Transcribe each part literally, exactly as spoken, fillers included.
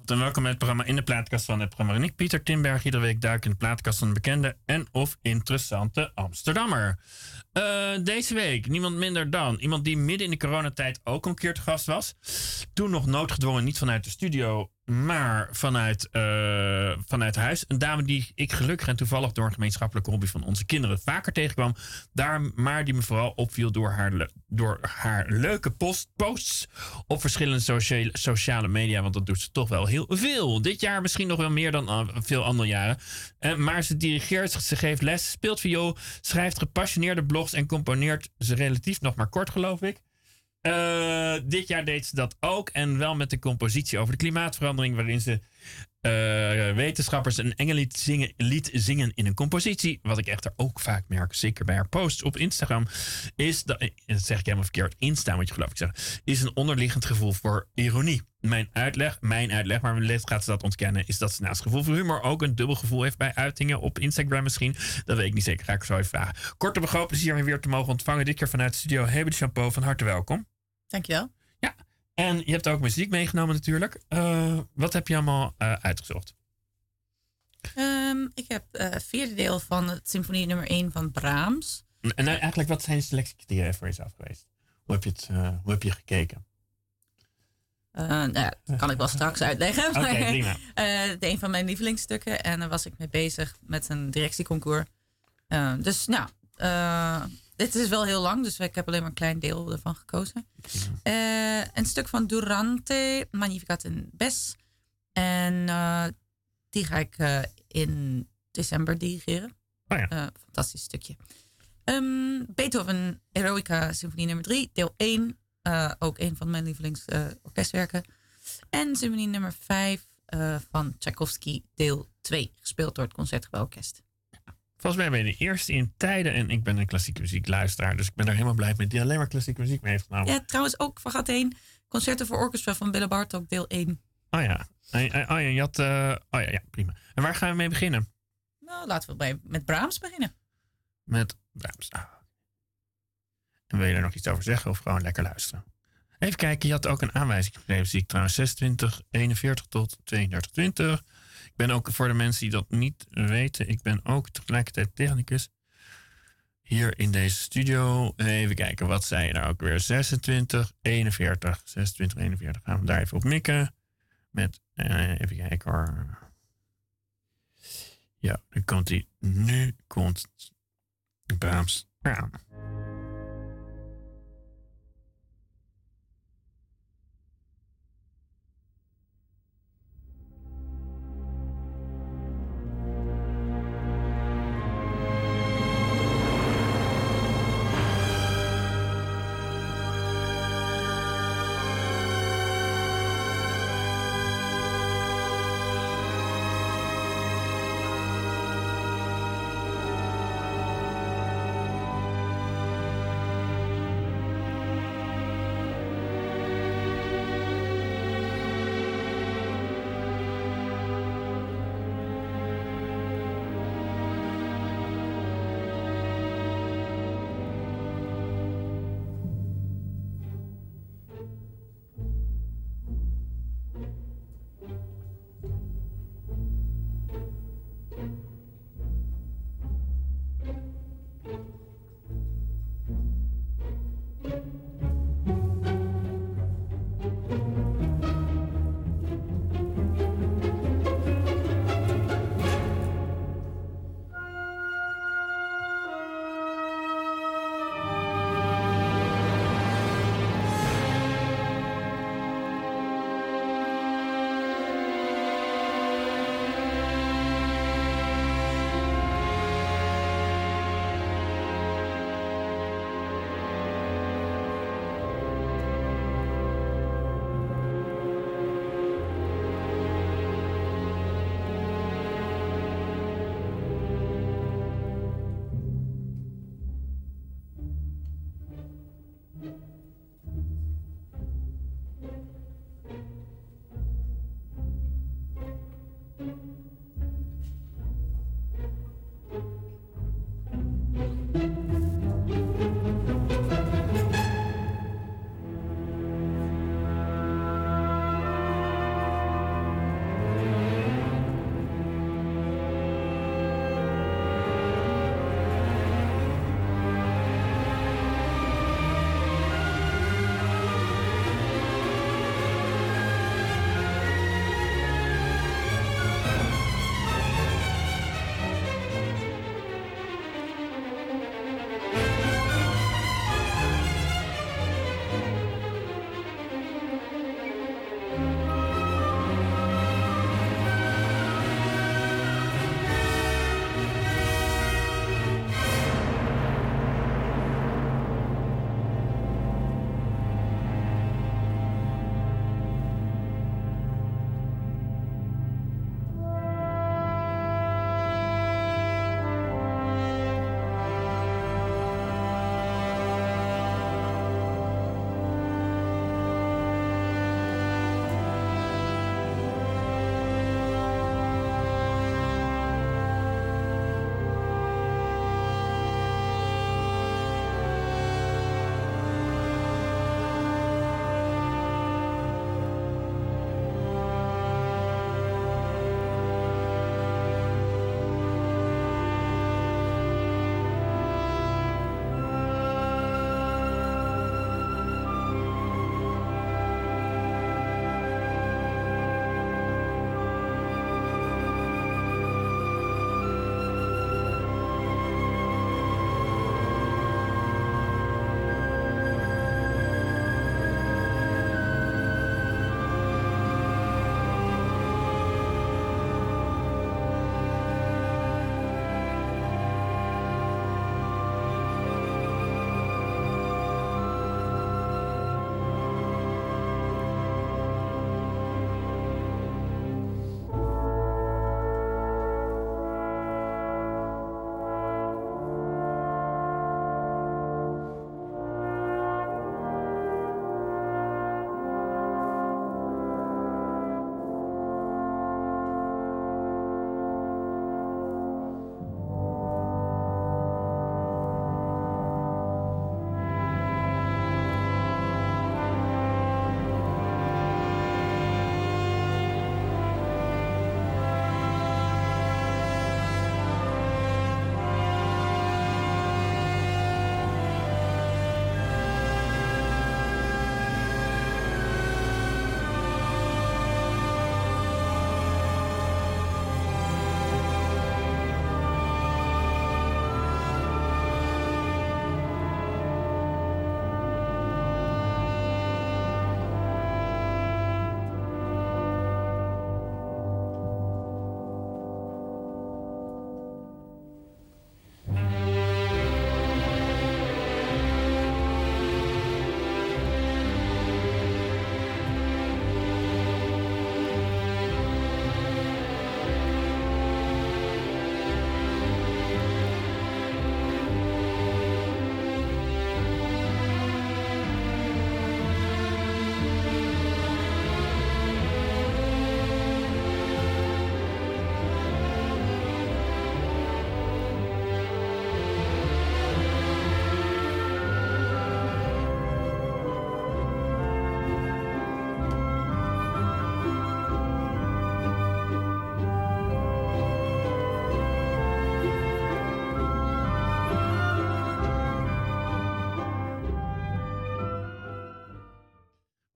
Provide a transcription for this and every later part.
En welkom bij het programma In de Plaatkast van het programma. En ik, Pieter Timberg, iedere week duik in de plaatkast van een bekende en of interessante Amsterdammer. Uh, deze week niemand minder dan iemand die midden in de coronatijd ook een keer te gast was. Toen nog noodgedwongen, niet vanuit de studio, maar vanuit, uh, vanuit huis. Een dame die ik gelukkig en toevallig door een gemeenschappelijke hobby van onze kinderen vaker tegenkwam. Daar, maar die me vooral opviel door haar, le- door haar leuke post, posts op verschillende sociale, sociale media. Want dat doet ze toch wel heel veel. Dit jaar misschien nog wel meer dan uh, veel andere jaren. Uh, maar ze dirigeert, ze geeft les, speelt viool, schrijft gepassioneerde blogs en componeert ze relatief nog maar kort, geloof ik. Uh, dit jaar deed ze dat ook. En wel met de compositie over de klimaatverandering. Waarin ze uh, wetenschappers een engellied zingen, lied zingen in een compositie. Wat ik echter ook vaak merk. Zeker bij haar posts op Instagram. Is dat, dat zeg ik helemaal verkeerd. Insta moet je geloof ik zeggen. Is een onderliggend gevoel voor ironie. Mijn uitleg, mijn uitleg, maar wellicht gaat ze dat ontkennen. Is dat ze naast gevoel voor humor ook een dubbel gevoel heeft bij uitingen op Instagram misschien. Dat weet ik niet zeker. Ga ik zo even vragen. Korte begroot plezier om weer te mogen ontvangen. Dit keer vanuit de studio Hebe de Shampoo. Van harte welkom. Dankjewel. Ja, en je hebt ook muziek meegenomen natuurlijk. Uh, wat heb je allemaal uh, uitgezocht? Um, ik heb uh, het vierde deel van het symfonie nummer één van Brahms. En nou, eigenlijk, wat zijn de selectiecriteria voor jezelf geweest? Hoe heb je, het, uh, hoe heb je gekeken? Uh, nou ja, dat kan ik wel straks uitleggen. Oké, okay, prima. Uh, het een van mijn lievelingsstukken. En daar was ik mee bezig met een directieconcours. Uh, dus nou... Uh, Dit is wel heel lang, dus ik heb alleen maar een klein deel ervan gekozen. Uh, een stuk van Durante, Magnificat in Bes. En uh, die ga ik uh, in december dirigeren. Oh ja. Uh, fantastisch stukje. Um, Beethoven, Eroica, Symfonie nummer drie, deel één. Uh, ook een van mijn lievelings uh, orkestwerken. En Symfonie nummer vijf uh, van Tchaikovsky, deel twee. Gespeeld door het Concertgebouworkest. Volgens mij ben je de eerste in tijden. En ik ben een klassieke muziekluisteraar. Dus ik ben er helemaal blij mee die alleen maar klassieke muziek mee heeft genomen. Ja, trouwens ook vergat één. Concerten voor orkestra van Belle Bartok, deel één. Oh ja. Oh ja, je had... Uh, oh ja, ja, prima. En waar gaan we mee beginnen? Nou, laten we bij, met Brahms beginnen. Met Brahms. Oh. En wil je er nog iets over zeggen of gewoon lekker luisteren? Even kijken, je had ook een aanwijzing gegeven. Zie ik trouwens zesentwintig eenenveertig tot tweeëndertig twintig. Ik ben ook, voor de mensen die dat niet weten, ik ben ook tegelijkertijd technicus hier in deze studio. Even kijken, wat zei je nou ook weer? zesentwintig eenenveertig. zesentwintig eenenveertig. Gaan we daar even op mikken. Met, uh, even kijken hoor. Ja, nu komt hij. Nu komt Brahms aan.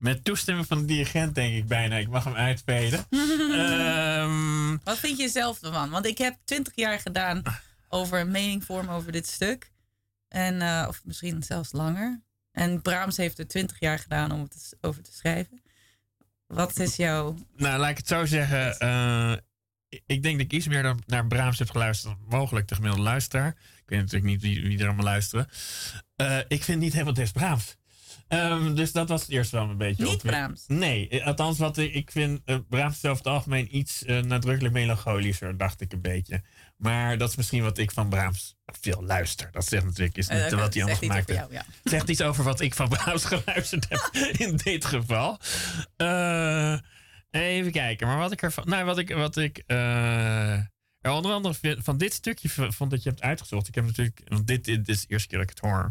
Met toestemming van de dirigent, denk ik bijna. Ik mag hem uitspelen. um, Wat vind je zelf ervan? Want ik heb twintig jaar gedaan over een mening vormen over dit stuk. En, uh, of misschien zelfs langer. En Brahms heeft er twintig jaar gedaan om het over te schrijven. Wat is jouw... Nou, laat ik het zo zeggen. Uh, ik denk dat ik iets meer naar Brahms heb geluisterd dan mogelijk de gemiddelde luisteraar. Ik weet natuurlijk niet wie, wie er allemaal luisteren. Uh, ik vind niet helemaal des Brahms. Um, dus dat was het eerst wel een beetje... Niet op. Brahms? Nee, althans wat ik, ik vind uh, Brahms zelf het algemeen iets uh, nadrukkelijk melancholischer, dacht ik een beetje. Maar dat is misschien wat ik van Brahms veel luister. Dat zegt natuurlijk is niet uh, wat hij anders gemaakt heeft. Ja. Zegt iets over wat ik van Brahms geluisterd heb in dit geval. Uh, even kijken, maar wat ik ervan... Nou, wat ik... Wat ik uh, onder andere van dit stukje vond dat je hebt uitgezocht. Ik heb natuurlijk... Want dit, dit is de eerste keer dat ik het hoor.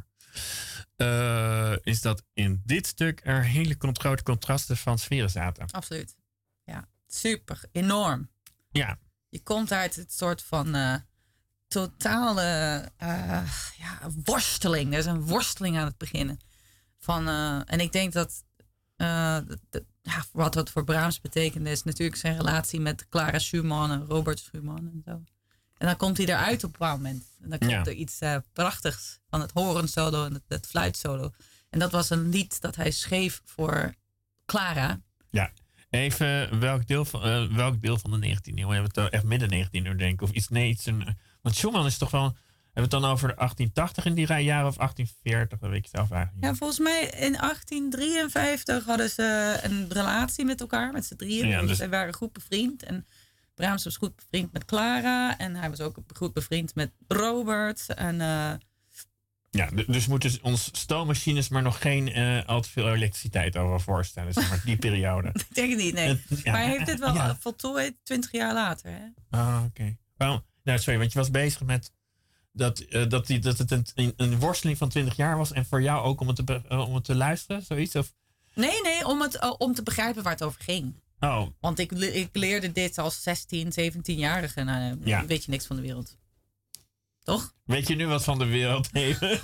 Uh, is dat in dit stuk er hele grote contrasten van sferen zaten. Absoluut. Ja, super. Enorm. Ja. Je komt uit het soort van uh, totale uh, ja, worsteling. Er is een worsteling aan het beginnen. Van, uh, en ik denk dat uh, de, de, ja, wat dat voor Brahms betekende is natuurlijk zijn relatie met Clara Schumann en Robert Schumann en zo. En dan komt hij eruit op een bepaald moment. En dan komt ja. er iets uh, prachtigs van het horensolo en het, het fluitsolo. En dat was een lied dat hij schreef voor Clara. Ja, even welk deel van, uh, welk deel van de negentiende eeuw? We hebben het echt midden negentiende eeuw, denk ik. Of iets, nee, iets een, want Schumann is toch wel... Hebben we het dan over de achttien tachtig in die jaren of achttien veertig? Dat weet ik zelf eigenlijk niet. Ja, volgens mij in achttien drieënvijftig hadden ze een relatie met elkaar, met z'n drieën. Ja, dus... Zij waren goed bevriend. En Brahms was goed bevriend met Clara. En hij was ook goed bevriend met Robert. En, uh... Ja, dus moeten ons stoommachines maar nog geen uh, al te veel elektriciteit over voorstellen. Zeg maar die periode. Ik denk het niet, nee. Uh, ja, maar hij heeft dit wel ja. voltooid twintig jaar later. Hè? Ah, oké. Okay. Well, nou, sorry, want je was bezig met dat, uh, dat, die, dat het een, een worsteling van twintig jaar was. En voor jou ook om het te, uh, om het te luisteren, zoiets? Of? Nee, nee, om, het, uh, om te begrijpen waar het over ging. Oh. Want ik, ik leerde dit als zestien, zeventien-jarige. Nou, ja. Weet je niks van de wereld. Toch? Weet je nu wat van de wereld even?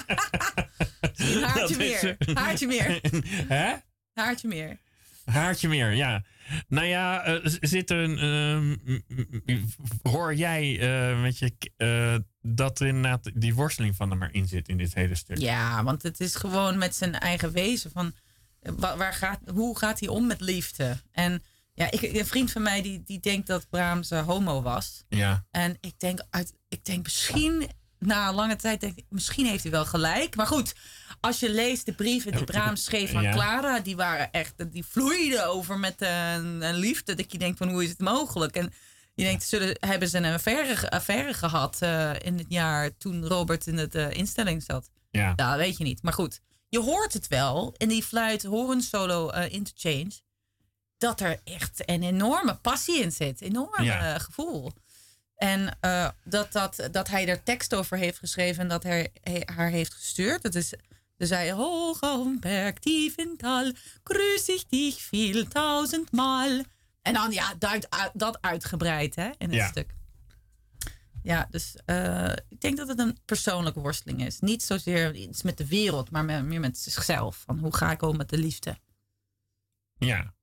Een haartje meer. Haartje meer. Hè? Haartje meer. Haartje meer, ja. Nou ja, uh, zit er een... Uh, hoor jij uh, met je, uh, dat er inderdaad die worsteling van hem erin zit in dit hele stuk? Ja, want het is gewoon met zijn eigen wezen van... Waar gaat, hoe gaat hij om met liefde? En ja, ik, een vriend van mij die, die denkt dat Brahms uh, homo was. Ja. En ik denk, uit, ik denk misschien, na een lange tijd, denk ik, misschien heeft hij wel gelijk. Maar goed, als je leest de brieven die Brahms schreef aan ja. Clara, die waren echt, die vloeiden over met uh, een liefde. Dat je denkt van, hoe is het mogelijk? En je denkt, zullen, hebben ze een affaire, affaire gehad uh, in het jaar toen Robert in de uh, instelling zat? Ja. Dat weet je niet. Maar goed. Je hoort het wel in die fluit horensolo uh, interchange. Dat er echt een enorme passie in zit. Enorm ja. uh, gevoel. En uh, dat, dat, dat hij er tekst over heeft geschreven. En dat hij, hij haar heeft gestuurd. Dat is, dus hij... Hoog am Berg, tief in Tal. Grüß ich dich viel tausendmal. En dan ja, dat, dat uitgebreid hè, in het ja. stuk. Ja, dus uh, ik denk dat het een persoonlijke worsteling is. Niet zozeer iets met de wereld, maar meer met zichzelf. Van hoe ga ik om met de liefde? Ja.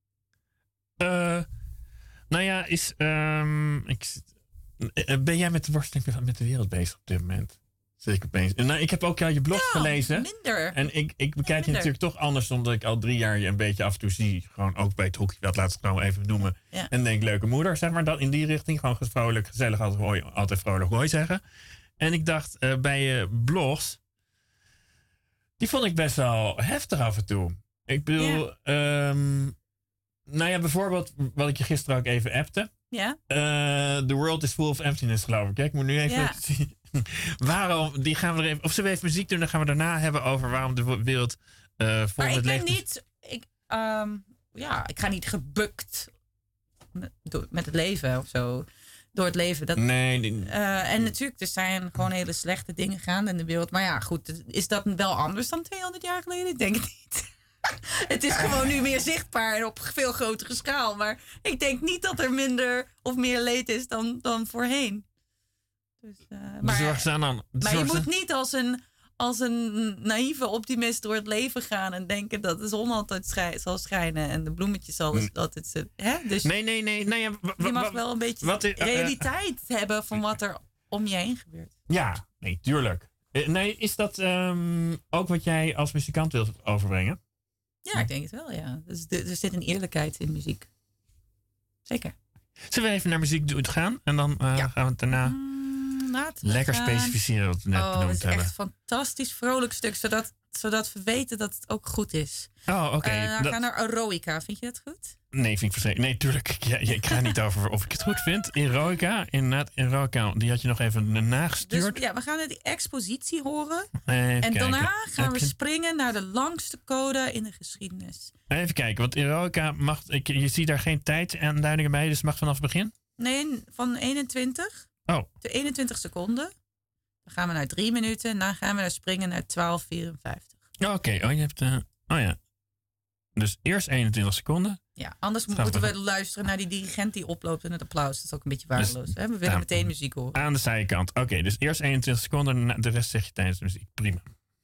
Uh, nou ja, is, um, ik, ben jij met de worsteling met de wereld bezig op dit moment? Zit ik opeens. Nou, ik heb ook al je blog ja, gelezen. Minder. En ik, ik bekijk ja, je natuurlijk toch anders, omdat ik al drie jaar je een beetje af en toe zie. Gewoon ook bij het hockey, dat laat ik nou even noemen. Ja. En denk, leuke moeder, zeg maar, dat in die richting. Gewoon vrolijk, gezellig, altijd, hooi, altijd vrolijk hooi zeggen. En ik dacht, uh, bij je blogs, die vond ik best wel heftig af en toe. Ik bedoel, ja. um, nou ja, bijvoorbeeld, wat ik je gisteren ook even appte. Ja. Uh, the world is full of emptiness, geloof ik. Hè? Ik moet nu even ja. zien. Waarom, die gaan we er even, of ze we even muziek doen, dan gaan we daarna hebben over waarom de wereld uh, vol maar met leeg is. Niet, ik, um, ja, ik ga niet gebukt met, door, met het leven of zo. Door het leven. Dat, nee. Die, uh, en natuurlijk, er zijn gewoon hele slechte dingen gaande in de wereld. Maar ja, goed, is dat wel anders dan tweehonderd jaar geleden? Ik denk het niet. Het is gewoon nu meer zichtbaar en op veel grotere schaal. Maar ik denk niet dat er minder of meer leed is dan, dan voorheen. Dus, uh, maar dus dan, maar je moet niet als een, als een naïeve optimist door het leven gaan en denken dat de zon altijd schij- zal schijnen en de bloemetjes zal Mm. altijd zitten. Hè? Dus Nee, nee, nee. nee ja, w- w- je mag w- wel een beetje wat is- eh, eh, realiteit hebben van wat er om je heen gebeurt. Ja, nee, tuurlijk. Eh, Nee, is dat ehm, ook wat jij als muzikant wilt overbrengen? Ja, ik denk het wel, ja. Dus de- er zit een eerlijkheid in muziek. Zeker. Zullen we even naar muziek doen- gaan? En dan eh, Ja. gaan we het daarna Mm, laten we lekker gaan. specificeren wat we net Oh, het benoemd is hebben. echt een fantastisch vrolijk stuk, zodat, zodat we weten dat het ook goed is. Oh, oké. Eh, nou, we Dat- gaan naar Eroica. Vind je dat goed? Nee, vind ik verzekerd. Nee, tuurlijk. Ja, ja, ik ga niet over of ik het goed vind. Eroica, inderdaad, Eroica. Die had je nog even Dus nagestuurd. ja, we gaan naar die expositie horen. Even En kijken. daarna gaan we Heb je- springen naar de langste code in de geschiedenis. Even kijken, want Eroica mag... Ik, je ziet daar geen tijdaanduidingen bij, dus het mag vanaf het begin? Nee, van eenentwintig. Oh, De eenentwintig seconden. Dan gaan we naar drie minuten. En dan gaan we naar springen naar twaalf vierenvijftig. oké. Oh, je hebt... eh, oh ja. Dus eerst eenentwintig seconden. Ja, anders Gaan moeten we- we luisteren naar die dirigent die oploopt en het applaus. Dat is ook een beetje waardeloos. Hè? We willen ja. meteen muziek horen. Aan de zijkant. Oké, dus eerst eenentwintig seconden. en De rest zeg je tijdens de muziek. Prima.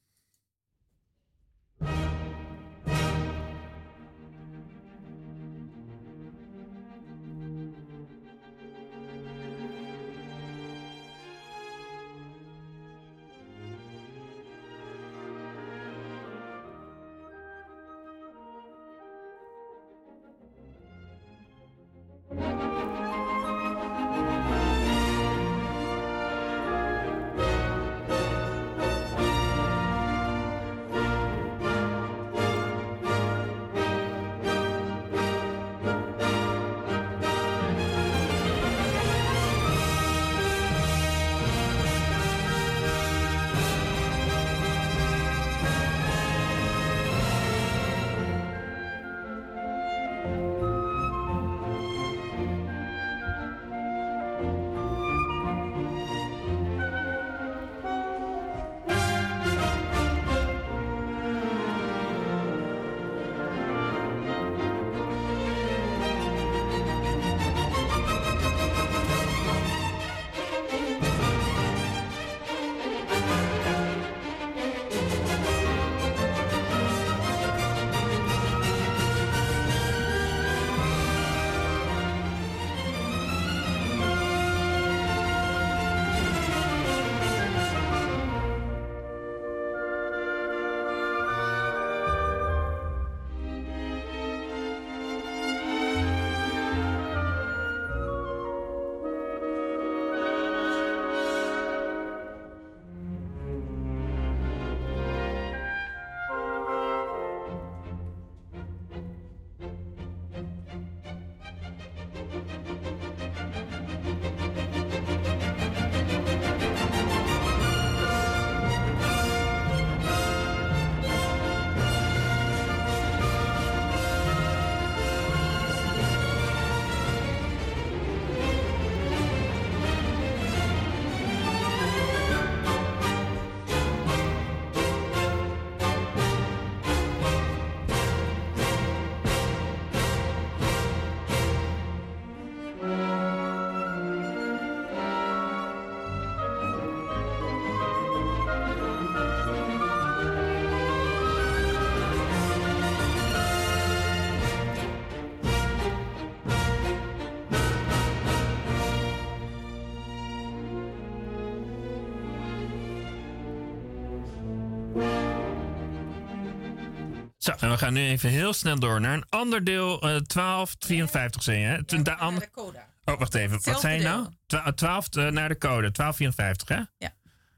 Zo, en we gaan nu even heel snel door naar een ander deel. Uh, twaalf vierenvijftig zei je, hè? Toen de ander... Oh, wacht even. Wat zei je nou? Twa- twaalf uh, naar de code. twaalf vierenvijftig, hè? Ja.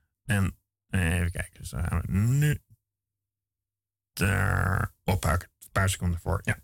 En uh, even kijken. Dus dan gaan we nu... Daar ophaken. Een paar seconden voor. Ja.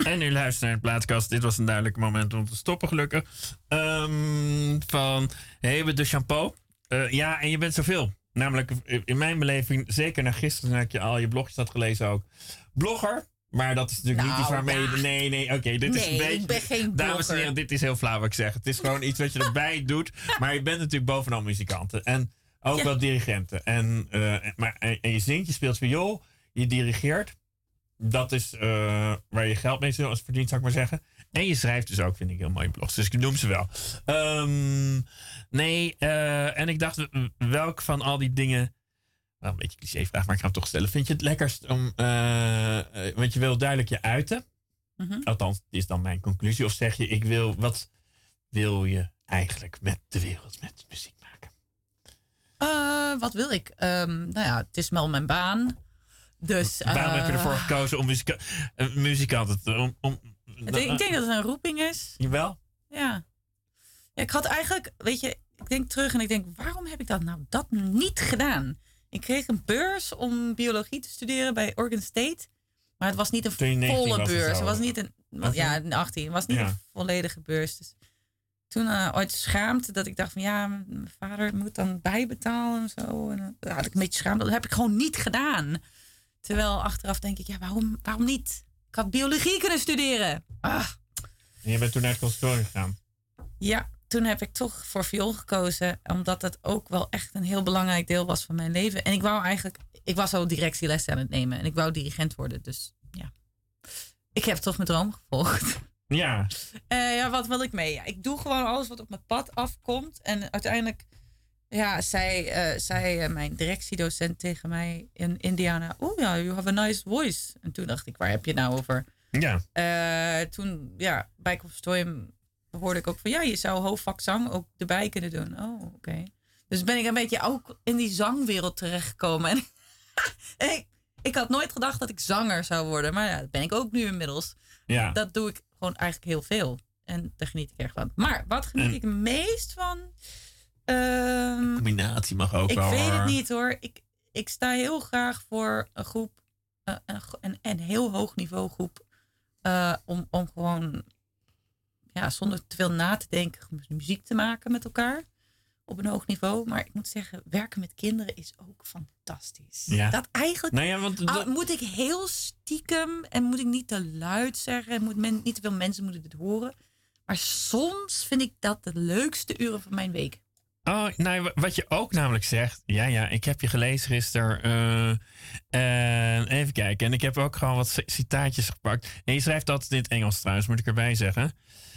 En u luistert naar de plaatkast. Dit was een duidelijk moment om te stoppen, gelukkig. Um, van Hebe de Shampoo. Uh, ja, en je bent zoveel. Namelijk, in mijn beleving, zeker na gisteren, toen ik je al je blogjes had gelezen ook. Blogger. Maar dat is natuurlijk nou, niet iets waarmee je... Nee, nee, oké. Okay, dit nee, is een beetje... ik ben geen blogger. Dames en heren, dit is heel flauw wat ik zeg. Het is gewoon iets wat je erbij doet. Maar je bent natuurlijk bovenal muzikanten. En ook ja. wel dirigenten. En, uh, maar, en, en je zingt, je speelt viool, je dirigeert. Dat is uh, waar je geld mee verdient, zou ik maar zeggen. En je schrijft dus ook, vind ik, heel mooie blogs. Dus ik noem ze wel. Um, nee, uh, en ik dacht, welk van al die dingen... Wel een beetje cliché vraag, maar ik ga hem toch stellen. Vind je het lekkerst om... Uh, uh, want je wil duidelijk je uiten. Mm-hmm. Althans, dit is dan mijn conclusie. Of zeg je, ik wil... Wat wil je eigenlijk met de wereld, met muziek maken? Uh, wat wil ik? Um, nou ja, het is wel mijn baan. Dus, uh, waarom heb je ervoor gekozen om muzika- uh, muzikant te om, om, ik, denk, ik denk dat het een roeping is. Jawel? Ja. ja. Ik had eigenlijk, weet je, ik denk terug en ik denk, waarom heb ik dat nou dat niet gedaan? Ik kreeg een beurs om biologie te studeren bij Oregon State. Maar het was niet een volle beurs. Het, het was niet een, was, ja, achttien. Het was niet ja. een volledige beurs. Dus toen uh, ooit schaamte dat ik dacht van ja, mijn vader moet dan bijbetalen en zo. En dan had ik een beetje schaamte. Dat heb ik gewoon niet gedaan. Terwijl achteraf denk ik, ja, waarom, waarom niet? Ik had biologie kunnen studeren. Ah. En je bent toen naar het conservatorium gegaan? Ja, toen heb ik toch voor viool gekozen. Omdat het ook wel echt een heel belangrijk deel was van mijn leven. En ik wou eigenlijk, ik was al directielessen aan het nemen. En ik wou dirigent worden. Dus ja, ik heb toch mijn droom gevolgd. Ja. Uh, ja, wat wil ik mee? Ja, ik doe gewoon alles wat op mijn pad afkomt. En uiteindelijk... Ja, zei, uh, zei uh, mijn directiedocent tegen mij in Indiana... Oh ja, you have a nice voice. En toen dacht ik, waar heb je het nou over? Ja. Uh, toen, ja, bij conservatorium hoorde ik ook van... Ja, je zou hoofdvak zang ook erbij kunnen doen. Oh, oké. Okay. Dus ben ik een beetje ook in die zangwereld terechtgekomen. En, en ik, ik had nooit gedacht dat ik zanger zou worden. Maar ja, dat ben ik ook nu inmiddels. Ja. Dat doe ik gewoon eigenlijk heel veel. En daar geniet ik erg van. Maar wat geniet en... ik het meest van... Um, Combinatie mag ook ik wel. Ik weet hoor. het niet hoor. Ik, ik sta heel graag voor een groep, uh, een, een, een heel hoog niveau groep, uh, om, om gewoon ja, zonder te veel na te denken muziek te maken met elkaar op een hoog niveau. Maar ik moet zeggen, werken met kinderen is ook fantastisch. Ja. Dat eigenlijk nou ja, want, dat... moet ik heel stiekem en moet ik niet te luid zeggen en moet men, niet te veel mensen moeten dit horen. Maar soms vind ik dat de leukste uren van mijn week. Oh, nou, wat je ook namelijk zegt... Ja, ja, ik heb je gelezen gisteren. Uh, uh, even kijken. En ik heb ook gewoon wat citaatjes gepakt. En je schrijft altijd in het Engels trouwens, moet ik erbij zeggen.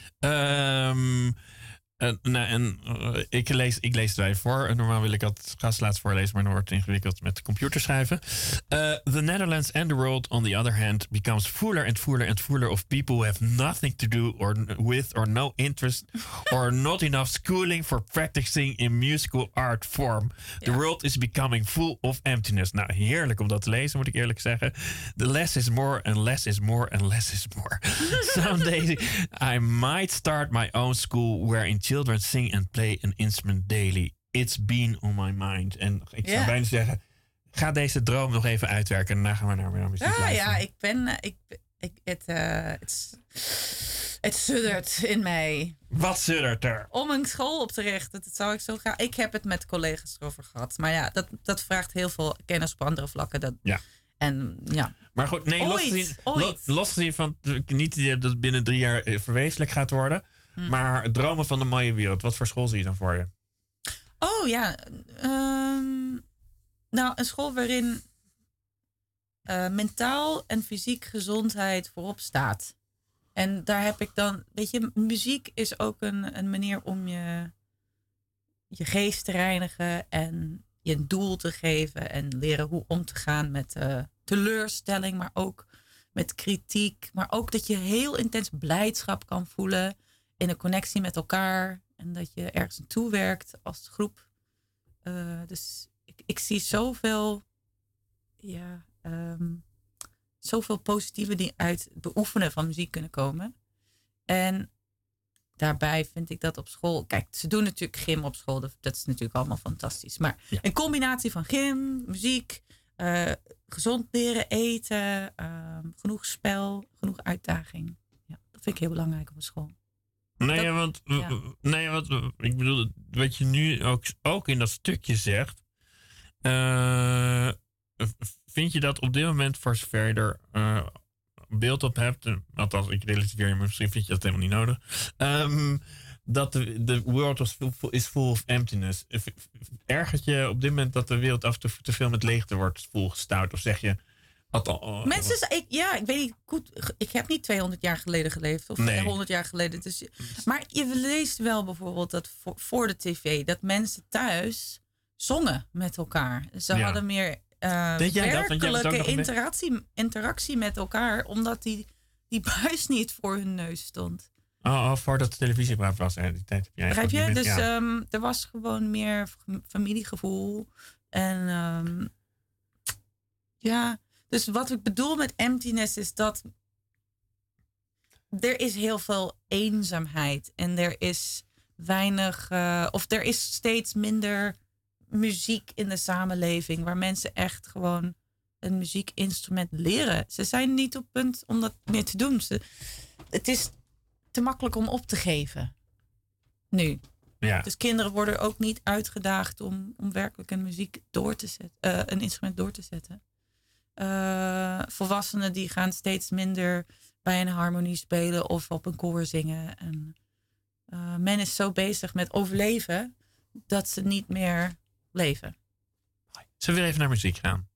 Um, uh, nou, en uh, ik, lees, ik lees het wel even voor. Normaal wil ik het laatst voorlezen, maar dan wordt het ingewikkeld met de computer schrijven. Uh, the Netherlands and the world, on the other hand, becomes fuller and fuller and fuller of people who have nothing to do or with or no interest or not enough schooling for practicing in musical art form. The ja. world is becoming full of emptiness. Nou, heerlijk om dat te lezen, moet ik eerlijk zeggen. The less is more and less is more and less is more. Someday I might start my own school wherein children sing and play an instrument daily. It's been on my mind. En ik zou yeah. bijna zeggen, ga deze droom nog even uitwerken en daarna gaan we naar, naar muziek ja, luisteren. Ja, ik ben... Ik, ik, het, uh, het suddert in mij. Wat suddert er? Om een school op te richten. Dat zou ik zo graag... Ik heb het met collega's erover gehad. Maar ja, dat, dat vraagt heel veel kennis op andere vlakken. Dat, ja. En ja... Maar goed, nee, los gezien, los, los gezien van niet dat het binnen drie jaar verwezenlijk gaat worden... Hmm. Maar dromen van de mooie wereld. Wat voor school zie je dan voor je? Oh ja. Um, nou, een school waarin uh, mentaal en fysiek gezondheid voorop staat. En daar heb ik dan... Weet je, muziek is ook een, een manier om je, je geest te reinigen... en je een doel te geven... en leren hoe om te gaan met uh, teleurstelling... maar ook met kritiek. Maar ook dat je heel intens blijdschap kan voelen... in een connectie met elkaar. En dat je ergens naartoe werkt als groep. Uh, dus ik, ik zie zoveel... Ja, um, zoveel positieve dingen uit het beoefenen van muziek kunnen komen. En daarbij vind ik dat op school... Kijk, ze doen natuurlijk gym op school. Dat is natuurlijk allemaal fantastisch. Maar ja. Een combinatie van gym, muziek... Uh, gezond leren eten... Uh, genoeg spel, genoeg uitdaging... Dat vind ik heel belangrijk op een school. Nee, dat, ja, want, ja. nee, wat, ik bedoel, wat je nu ook, ook in dat stukje zegt. Uh, vind je dat op dit moment, voor zover je er uh, beeld op hebt, althans, ik relativeer je, maar misschien vind je dat helemaal niet nodig. Um, dat de, de world was full, is full of emptiness. Ergert je op dit moment dat de wereld af en toe te veel met leegte wordt volgestouwd? Of zeg je... Oh, Mensen, ik, ja, ik weet niet goed. Ik heb niet tweehonderd jaar geleden geleefd of nee. honderd jaar geleden. Dus, maar je leest wel bijvoorbeeld dat voor, voor de tv dat mensen thuis zongen met elkaar. Ze ja. hadden meer uh, werkelijke interactie, interactie met elkaar, omdat die, die buis niet voor hun neus stond. Oh, oh voordat de televisie braaf was. Hè, die tijd heb jij Begrijp je? Dus ja. um, er was gewoon meer familiegevoel. En um, ja... Dus wat ik bedoel met emptiness is dat er is heel veel eenzaamheid. En er is weinig, uh, of er is steeds minder muziek in de samenleving. Waar mensen echt gewoon een muziekinstrument leren. Ze zijn niet op punt om dat meer te doen. Ze, het is te makkelijk om op te geven. Nu. Ja. Dus kinderen worden ook niet uitgedaagd om, om werkelijk een muziek door te zetten. Uh, een instrument door te zetten. Uh, volwassenen die gaan steeds minder bij een harmonie spelen of op een koor zingen. En, uh, men is zo bezig met overleven dat ze niet meer leven. Zullen we weer even naar muziek gaan?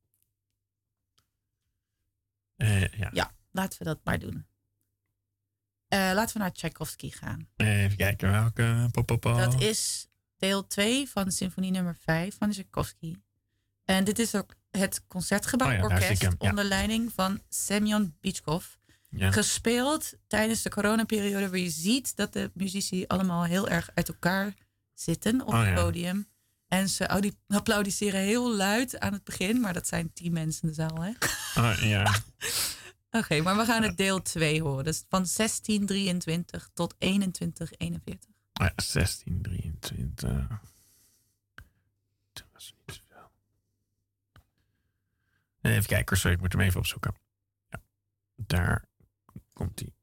Uh, ja. ja, laten we dat maar doen. Uh, laten we naar Tchaikovsky gaan. Even kijken welke. Po, po, po. Dat is deel twee van symfonie nummer vijf van Tchaikovsky. En dit is ook het Concertgebouworkest oh ja, ja. onder leiding van Semyon Bychkov. Ja. Gespeeld tijdens de coronaperiode, waar je ziet dat de muzici allemaal heel erg uit elkaar zitten op oh het ja. podium. En ze applaudisseren heel luid aan het begin, maar dat zijn tien mensen in de zaal, hè? Oh, ja. Oké, okay, maar we gaan het deel twee horen. Dus van zestien drieëntwintig tot eenentwintig eenenveertig. Oh ja, zestien drieëntwintig. Dat was niet zoveel. Even kijken, sorry, ik moet hem even opzoeken. Ja, daar komt hij.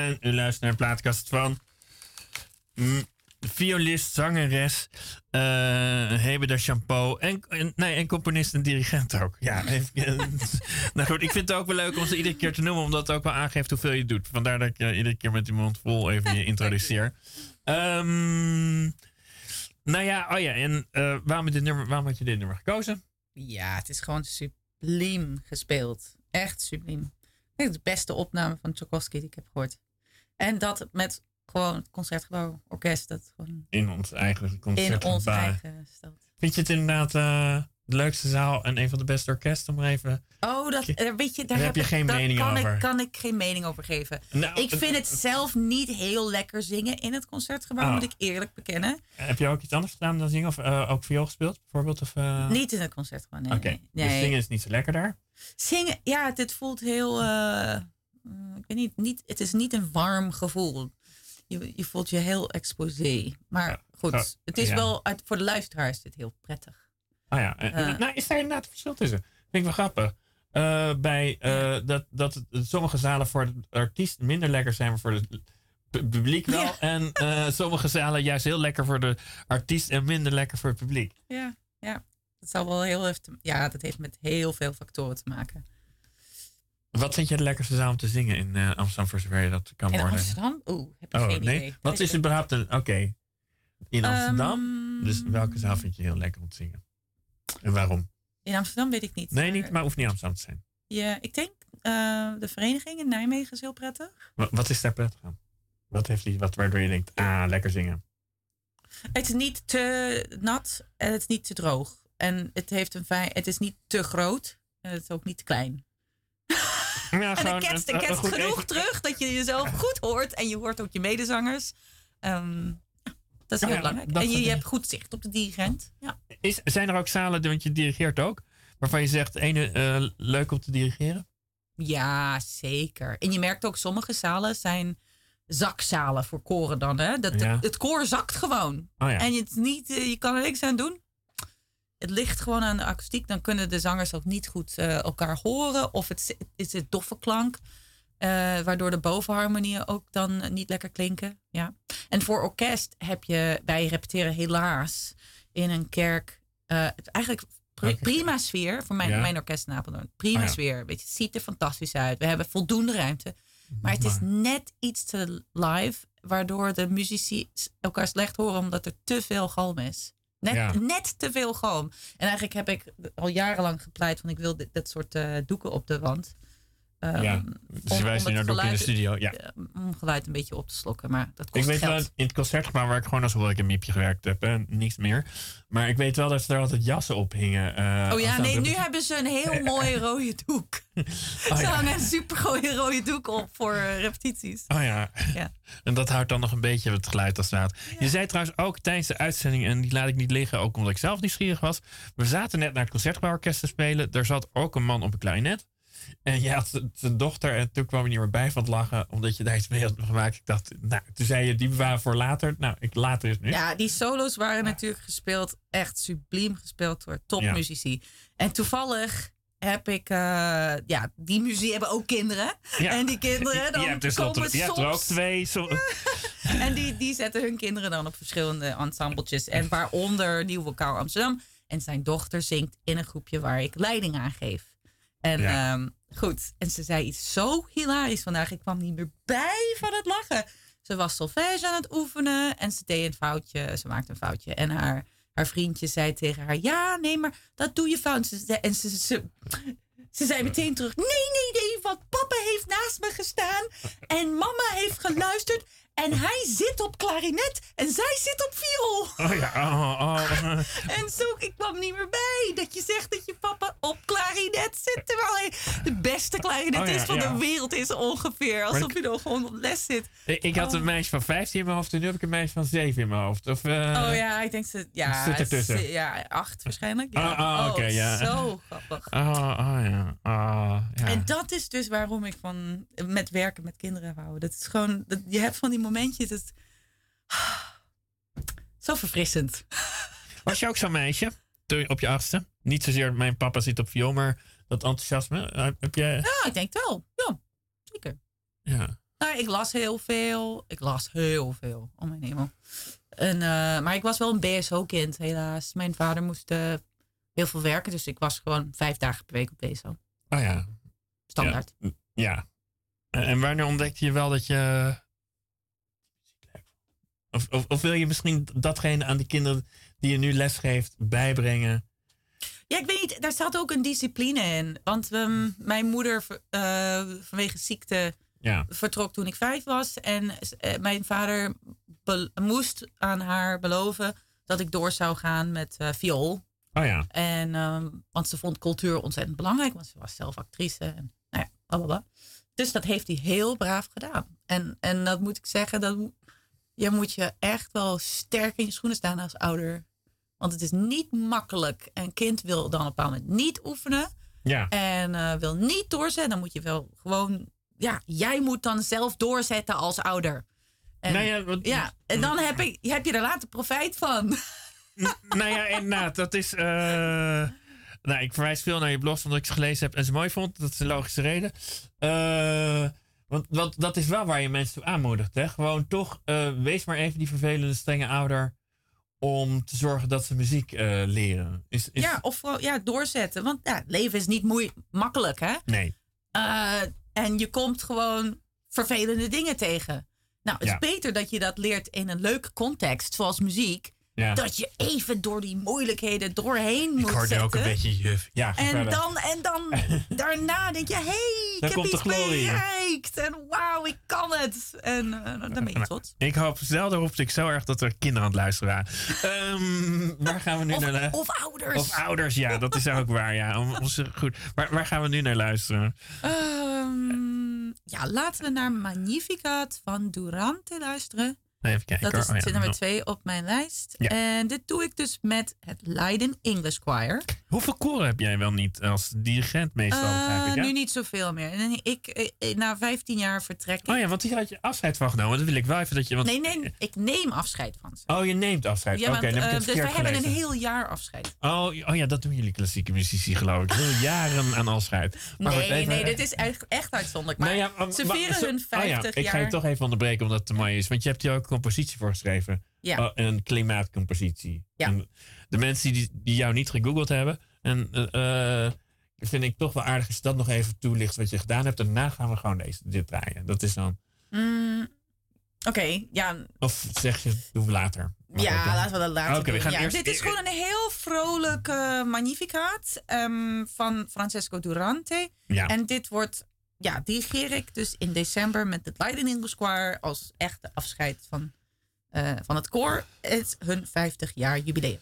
En u luistert naar de plaatkast van... Mm, violist, zangeres, uh, Hebe de Shampoo en, en, nee, en componist en dirigent ook. Ja, even, nou goed, ik vind het ook wel leuk om ze iedere keer te noemen, omdat het ook wel aangeeft hoeveel je doet. Vandaar dat ik uh, iedere keer met die mond vol even je introduceer. Um, nou ja, oh ja, en uh, waarom, dit nummer, waarom had je dit nummer gekozen? Ja, het is gewoon subliem gespeeld. Echt subliem. Ik denk de beste opname van Tchaikovsky die ik heb gehoord. En dat met gewoon het Concertgebouw Orkest. Dat gewoon in ons eigen Concertgebouw. In onze eigen stad. Vind je het inderdaad uh, de leukste zaal en een van de beste orkesten? Om even... Oh, dat, weet je, daar, daar heb je ik, geen mening kan over. Ik, kan ik geen mening over geven. Nou, ik vind het zelf niet heel lekker zingen in het Concertgebouw, oh. moet ik eerlijk bekennen. Heb je ook iets anders gedaan dan zingen? Of uh, ook viool gespeeld bijvoorbeeld? Of, uh... Niet in het Concertgebouw, nee. Oké, okay. nee. Dus zingen is niet zo lekker daar? Zingen, ja, dit voelt heel... Uh, ik weet niet, niet, het is niet een warm gevoel. Je, je voelt je heel exposé. Maar ja. goed, oh, het is ja. wel... Uit, voor de luisteraar is dit heel prettig. Ah ja, uh, nou is daar inderdaad een verschil tussen. Vind ik wel grappig. Uh, bij uh, ja. dat, dat het, sommige zalen voor de artiest minder lekker zijn, maar voor het publiek wel. Ja. En uh, sommige zalen juist heel lekker voor de artiest en minder lekker voor het publiek. Ja, ja. Dat zal wel heel even te, ja, dat heeft met heel veel factoren te maken. Wat vind je de lekkerste zaal om te zingen in uh, Amsterdam, voor zover je dat kan worden? In Amsterdam? Oeh, heb ik oh, geen nee? idee. Wat Kijk is het überhaupt een... Oké, okay. In Amsterdam. Um, dus welke zaal vind je heel lekker om te zingen? En waarom? In Amsterdam weet ik niet. Nee, niet, maar hoeft niet Amsterdam te zijn. Ja, ik denk uh, de vereniging in Nijmegen is heel prettig. Wat, wat is daar prettig aan? Wat heeft die, wat waardoor je denkt, ah, lekker zingen? Het is niet te nat en het is niet te droog. En het, heeft een fijn, het is niet te groot en het is ook niet te klein. Ja, en dan ketst uh, genoeg even. terug dat je jezelf goed hoort. En je hoort ook je medezangers. Um, ja, dat is heel ja, belangrijk. En je, je hebt goed zicht op de dirigent. Ja. Is, zijn er ook zalen, want je dirigeert ook, waarvan je zegt, ene uh, leuk om te dirigeren? Ja, zeker. En je merkt ook, sommige zalen zijn zakzalen voor koren dan. Hè? Dat, ja. Het koor zakt gewoon. Oh ja. En je, het niet, je kan er niks aan doen. Het ligt gewoon aan de akoestiek. Dan kunnen de zangers ook niet goed uh, elkaar horen. Of het is het doffe klank. Uh, waardoor de bovenharmonieën ook dan niet lekker klinken. Ja. En voor orkest heb je... Wij repeteren helaas in een kerk. Uh, eigenlijk pr- prima sfeer. Voor mijn, ja. mijn orkest in Apeldoorn. Prima oh ja. sfeer. Weet je, het ziet er fantastisch uit. We hebben voldoende ruimte. Maar het is net iets te live. Waardoor de muzici elkaar slecht horen. Omdat er te veel galm is. Net, ja. net te veel galm. En eigenlijk heb ik al jarenlang gepleit van ik wil dit, dat soort uh, doeken op de wand. Um, ja, dus je wijst nu naar doeken in de studio. Ja. Om geluid een beetje op te slokken, maar dat kost Ik weet geld. wel, in het Concertgebouw waar ik gewoon als hoor ik een miepje gewerkt heb en niets meer. Maar ik weet wel dat ze er altijd jassen op hingen. Uh, oh ja, nee, nu hebben ze een heel mooie rode doek. Oh, ze ja. hangen een supergooie rode doek op voor uh, repetities. Oh ja. ja, en dat houdt dan nog een beetje het geluid als het staat. Ja. Je zei trouwens ook tijdens de uitzending, en die laat ik niet liggen, ook omdat ik zelf nieuwsgierig was. We zaten net naar het Concertgebouworkest te spelen. Daar zat ook een man op een klarinet. En je had zijn dochter en toen kwam je niet meer bij van het lachen, omdat je daar iets mee had gemaakt. Ik dacht, nou, toen zei je, die bewaren voor later. Nou, ik later is nu. Ja, die solo's waren ja. natuurlijk gespeeld, echt subliem gespeeld door topmuzici. Ja. En toevallig heb ik, uh, ja, die muziek hebben ook kinderen. Ja. En die kinderen, dan je hebt, dus komen je soms... hebt er ook twee. Zo. En die, die zetten hun kinderen dan op verschillende ensembletjes. En waaronder Nieuw Vocaal Amsterdam. En zijn dochter zingt in een groepje waar ik leiding aan geef. En ja. um, goed, en ze zei iets zo hilarisch vandaag. Ik kwam niet meer bij van het lachen. Ze was solfège aan het oefenen en ze deed een foutje. Ze maakte een foutje. En haar, haar vriendje zei tegen haar, ja, nee, maar dat doe je fout. Ze, en ze, ze, ze zei meteen terug, nee, nee, nee, want papa heeft naast me gestaan. En mama heeft geluisterd. En hij zit op klarinet en zij zit op viool. Oh ja, oh, oh. En zo, ik kwam niet meer bij dat je zegt dat je papa op klarinet zit. Terwijl hij de beste klarinetist oh ja, van ja. de wereld is ongeveer. Alsof je er gewoon op les zit. Ik, ik had een meisje van vijftien in mijn hoofd en nu heb ik een meisje van zeven in mijn hoofd. Of, uh, oh ja, ik denk ze, ja, zit ertussen. Ze, ja, acht waarschijnlijk. Ja. Oh, oh, oké, okay, ja. Zo grappig. Oh, oh, ja. Oh, ja. En dat is dus waarom ik van met werken met kinderen hou. Dat is gewoon, dat, je hebt van die momentjes, dat zo verfrissend. Was je ook zo'n meisje op je achtste? Niet zozeer mijn papa zit op viool, maar dat enthousiasme. Heb jij... Ja, ik denk wel. Ja, zeker. Ja. Nou, ik las heel veel. Ik las heel veel. Oh mijn hemel. En, uh, maar ik was wel een B S O-kind, helaas. Mijn vader moest uh, heel veel werken. Dus ik was gewoon vijf dagen per week op B S O. Oh ja. Standaard. Ja. ja. En, en wanneer ontdekte je wel dat je... Of, of, of wil je misschien datgene aan de kinderen die je nu lesgeeft bijbrengen? Ja, ik weet niet. Daar zat ook een discipline in. Want um, mijn moeder uh, vanwege ziekte ja. vertrok toen ik vijf was. En uh, mijn vader be- moest aan haar beloven dat ik door zou gaan met uh, viool. Oh ja. En, um, want ze vond cultuur ontzettend belangrijk. Want ze was zelf actrice. En, nou ja, blablabla. Dus dat heeft hij heel braaf gedaan. En, en dat moet ik zeggen, dat je moet je echt wel sterk in je schoenen staan als ouder. Want het is niet makkelijk. Een kind wil dan op een bepaald moment niet oefenen. Ja. En uh, wil niet doorzetten. Dan moet je wel gewoon... Ja, jij moet dan zelf doorzetten als ouder. En, nou ja, wat, ja, en dan heb, ik, heb je er later profijt van. N- nou ja, inderdaad. Dat is... Uh, nou, ik verwijs veel naar je blog, omdat ik ze gelezen heb en ze mooi vond. Dat is een logische reden. Uh, want, want dat is wel waar je mensen toe aanmoedigt. Hè? Gewoon toch, uh, wees maar even die vervelende, strenge ouder... om te zorgen dat ze muziek uh, leren. Is, is... Ja, of ja, doorzetten. Want ja, het leven is niet moe- makkelijk, hè? Nee. Uh, en je komt gewoon vervelende dingen tegen. Nou, het is ja. beter dat je dat leert in een leuke context, zoals muziek. Ja. Dat je even door die moeilijkheden doorheen moet zetten. Ik hoorde ook een beetje juf. Ja, en, dan, en dan daarna denk je, hé, hey, ik heb iets bereikt. En wauw, ik kan het. En uh, dan ben je trots. Ik hoop, zelden hoopte ik zo erg dat er kinderen aan het luisteren waren. Um, waar gaan we nu of, naar? Of ouders. Of ouders, ja, dat is ook waar. Ja. Om, om, goed. Waar, waar gaan we nu naar luisteren? Um, ja, laten we naar Magnificat van Durante luisteren. Even kijken, dat is oh, ja. nummer twee op mijn lijst. Ja. En dit doe ik dus met het Leiden English Choir. Hoeveel koren heb jij wel niet als dirigent meestal? Uh, ik, ja? Nu niet zoveel meer. En ik, ik, na vijftien jaar vertrek ik. Oh ja, want hier had je afscheid van genomen. Dat wil ik wel even dat je... Want... Nee, nee, ik neem afscheid van ze. Oh, je neemt afscheid. Ja, Oké, okay, dan heb ik het uh, dus wij gelezen. hebben een heel jaar afscheid. Oh, oh ja, dat doen jullie klassieke muzici, geloof ik. Heel jaren aan afscheid. Maar nee, goed, even... nee, dit is echt, echt uitzonderlijk. Maar nou ja, um, ze vieren maar, hun vijftig oh ja, jaar. Ik ga je toch even onderbreken, omdat het te mooi is. Want je hebt hier ook een compositie voor geschreven. Ja. Oh, een klimaatcompositie. Ja. En de mensen die, die jou niet gegoogeld hebben... En uh, vind ik toch wel aardig als je dat nog even toelicht wat je gedaan hebt. En daarna gaan we gewoon deze, dit draaien. Dat is dan... Mm, Oké, okay, ja. Of zeg je, doen we later. Maar ja, ook, laten we dat later okay, doen. We gaan ja, eerst... Dit is gewoon een heel vrolijk uh, Magnificat um, van Francesco Durante. Ja. En dit wordt, ja, dirigeer ik dus in december met het Leiden English Choir als echte afscheid van, uh, van het koor. Het is hun vijftig jaar jubileum.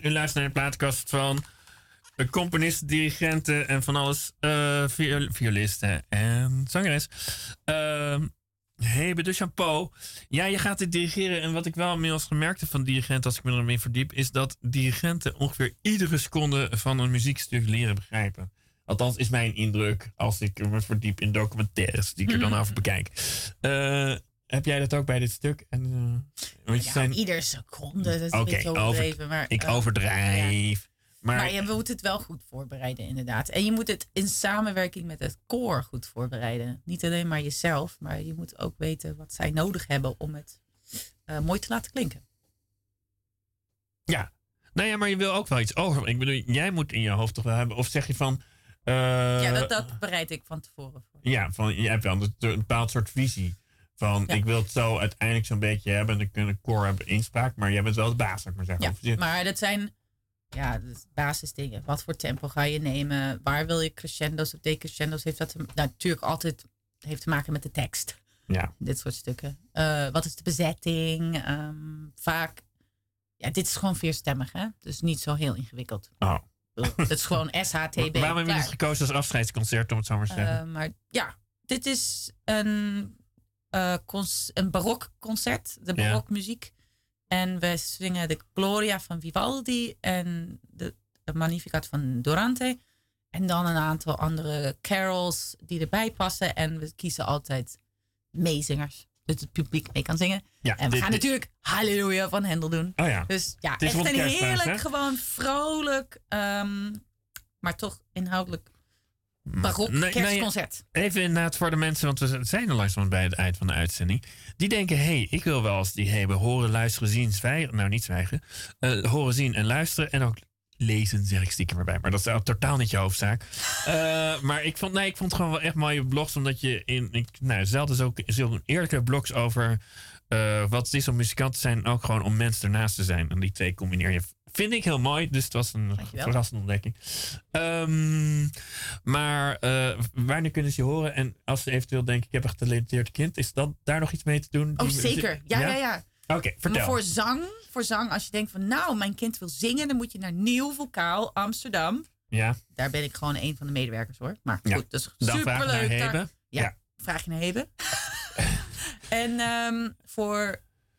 U luistert naar de plaatkast van componisten, dirigenten en van alles. Uh, viol- violisten en zangeres. Uh, Hebe de Champeau. Ja, je gaat dit dirigeren. En wat ik wel inmiddels gemerkt heb van dirigenten, als ik me ermee verdiep, is dat dirigenten ongeveer iedere seconde van een muziekstuk leren begrijpen. Althans, is mijn indruk als ik me verdiep in documentaires die ik er dan over bekijk. Uh, heb jij dat ook bij dit stuk? En, uh, want ja, zijn... iedere seconde. Dat is Oké, een beetje overdreven. over... maar, ik uh, overdrijf. Ja. Maar, maar je moet het wel goed voorbereiden, inderdaad. En je moet het in samenwerking met het koor goed voorbereiden. Niet alleen maar jezelf, maar je moet ook weten wat zij nodig hebben om het uh, mooi te laten klinken. Ja, nou ja, maar je wil ook wel iets over. Ik bedoel, jij moet in je hoofd toch wel hebben. Of zeg je van. Uh, ja, dat, dat bereid ik van tevoren voor. Ja, van, je hebt wel een, een bepaald soort visie. Van ja. Ik wil het zo uiteindelijk zo'n beetje hebben. En dan kunnen koor hebben inspraak. Maar jij bent wel de baas, zou ik maar zeggen. Ja, maar dat zijn. Ja, dus basisdingen. Wat voor tempo ga je nemen? Waar wil je crescendo's of decrescendo's? Heeft dat te, nou, natuurlijk altijd heeft te maken met de tekst. Ja. Dit soort stukken. Uh, wat is de bezetting? Um, vaak. Ja, dit is gewoon vierstemmig, hè? Dus niet zo heel ingewikkeld. Oh. Het is gewoon S H T B. Waarom heb je het gekozen als afscheidsconcert, om het zo maar te zeggen? Uh, maar ja, dit is een, uh, cons- een barokconcert. De barokmuziek. En we zingen de Gloria van Vivaldi en de, de Magnificat van Durante. En dan een aantal andere carols die erbij passen. En we kiezen altijd meezingers. Dat het publiek mee kan zingen. Ja, en we dit, gaan dit. natuurlijk Halleluja van Hendel doen. Oh ja. Dus ja, echt een heerlijk, gewoon vrolijk, um, maar toch inhoudelijk barok nee, kerstconcert. Nee, even inderdaad voor de mensen, want we zijn er langzaam bij het eind van de uitzending. Die denken, hé, hey, ik wil wel eens die hebben horen, luisteren, zien, zwijgen. Nou, niet zwijgen. Uh, horen, zien en luisteren. En ook lezen, zeg ik stiekem erbij. Maar dat is totaal niet je hoofdzaak. Uh, maar ik vond, nee, ik vond het gewoon wel echt mooie blogs. Omdat je in, ik, nou, zelden is ook zo'n eerlijke blogs over uh, wat het is om muzikant te zijn. En ook gewoon om mensen ernaast te zijn. En die twee combineer je. Vind ik heel mooi. Dus het was een Dankjewel. verrassende ontdekking. Um, maar uh, wanneer kunnen ze je horen? En als ze eventueel denken, ik heb een getalenteerd kind. Is dat daar nog iets mee te doen? Oh, zeker. Ja, ja, ja. ja. Oké, okay, vertel. Maar voor zang, voor zang, als je denkt van nou, mijn kind wil zingen, dan moet je naar Nieuw Vocaal Amsterdam. Ja. Daar ben ik gewoon een van de medewerkers hoor. Maar goed, ja. dat is dan superleuk. Vraag naar Hebe. Daar, ja, ja, vraag je naar Hebe. En um, voor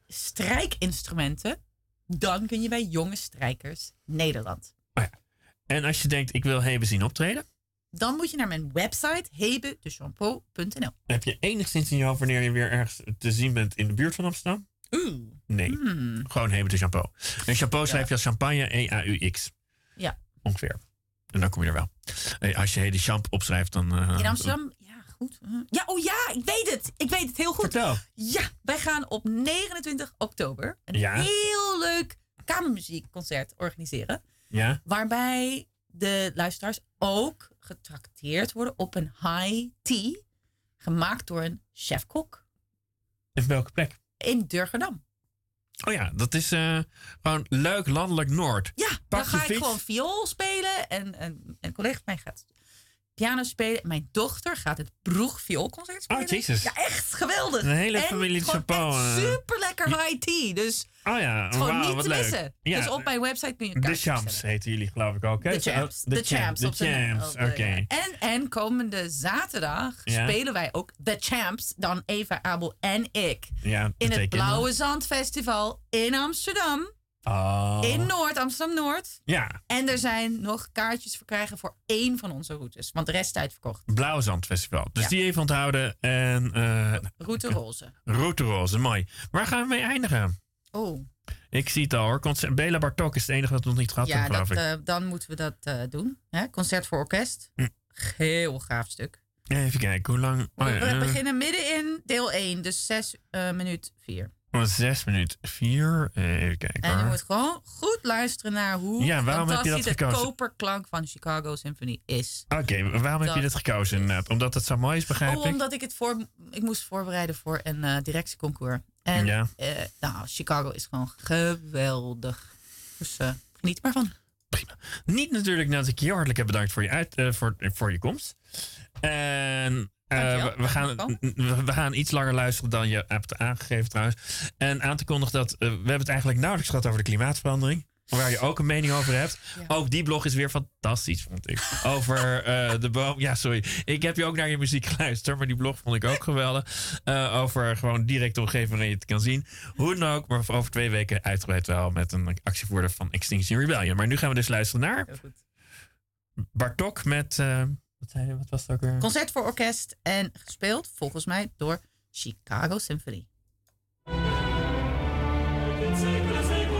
strijkinstrumenten, dan kun je bij Jonge Strijkers Nederland. Oh ja. En als je denkt, ik wil Hebe zien optreden? Dan moet je naar mijn website hebe de champeau punt n l. Heb je enigszins in je hoofd wanneer je weer ergens te zien bent in de buurt van Amsterdam? Oeh. Nee, mm. gewoon Hebe de Champeau. En Champeau ja. schrijf je als champagne, E A U X. Ja. Ongeveer. En dan kom je er wel. Als je Hebe de Champ opschrijft, dan... Uh, in Amsterdam? Ja, goed. Ja, oh ja, ik weet het. Ik weet het heel goed. Vertel. Ja, wij gaan op negenentwintig oktober een ja. heel leuk kamermuziekconcert organiseren. Ja. Waarbij de luisteraars ook getrakteerd worden op een high tea. Gemaakt door een chef-kok. In welke plek? In Durgerdam. Oh ja, dat is uh, gewoon leuk landelijk Noord. Ja, Pak dan ga ik fiets. gewoon viool spelen. En, en een collega van mij gaat piano spelen. Mijn dochter gaat het Broeg vioolconcert spelen. Oh, jezus. Ja, echt geweldig. Een hele en familie gewoon Chapeau. echt super lekker high tea. Dus oh ja, gewoon wow, niet wat te leuk. missen. Ja. Dus op mijn website kun je De kaartjes Champs bestellen. heten jullie geloof ik ook. De Champs. De Champs. De Champs, oké. Okay. En, en komende zaterdag ja. spelen wij ook The Champs. Dan Eva, Abel en ik. Ja, in het Blauwe Zand Festival in Amsterdam. Oh. In Noord, Amsterdam-Noord. Ja. En er zijn nog kaartjes verkrijgen voor één van onze routes. Want de rest is uitverkocht. Blauwe Zand Festival. Dus ja. die even onthouden. En, uh, Route Roze. Route Roze, mooi. Waar gaan we mee eindigen? Oh. Ik zie het al hoor. Concert, Bela Bartok is het enige wat we nog niet gehad ja, hebben, geloof dat, ik. Uh, dan moeten we dat uh, doen. Hè? Concert voor orkest. Hm. Heel gaaf stuk. Even kijken, hoe lang... Oh, ja, we uh, beginnen midden in deel één. Dus zes uh, minuut vier. Zes minuut vier. Even kijken. En je moet gewoon goed luisteren naar hoe ja, waarom heb je dat gekozen? de koperklank van Chicago Symphony is. Oké, okay, waarom dat heb je dat gekozen inderdaad? Omdat het zo mooi is, begrijp oh, ik? Omdat ik het voor... Ik moest voorbereiden voor een uh, directieconcours. En ja. uh, nou, Chicago is gewoon geweldig. Dus uh, geniet maar van. Prima. Niet natuurlijk dat ik je hartelijk heb bedankt voor je, uit, uh, voor, voor je komst. En... Uh, we, we, gaan, we gaan iets langer luisteren dan je hebt aangegeven trouwens. En aan te kondigen dat uh, we hebben het eigenlijk nauwelijks gehad over de klimaatverandering. waar je ook een mening over hebt. Ja. Ook die blog is weer fantastisch, vond ik. Over uh, de boom. Ja, sorry. Ik heb je ook naar je muziek geluisterd, maar die blog vond ik ook geweldig. Uh, over gewoon directe omgeving waarin je het kan zien. Hoe dan ook, maar over twee weken uitgebreid wel met een actievoerder van Extinction Rebellion. Maar nu gaan we dus luisteren naar Heel goed. Bartók met... Uh, wat, zei je, wat was het ook weer? Concert voor orkest en gespeeld volgens mij door Chicago Symphony. I can say,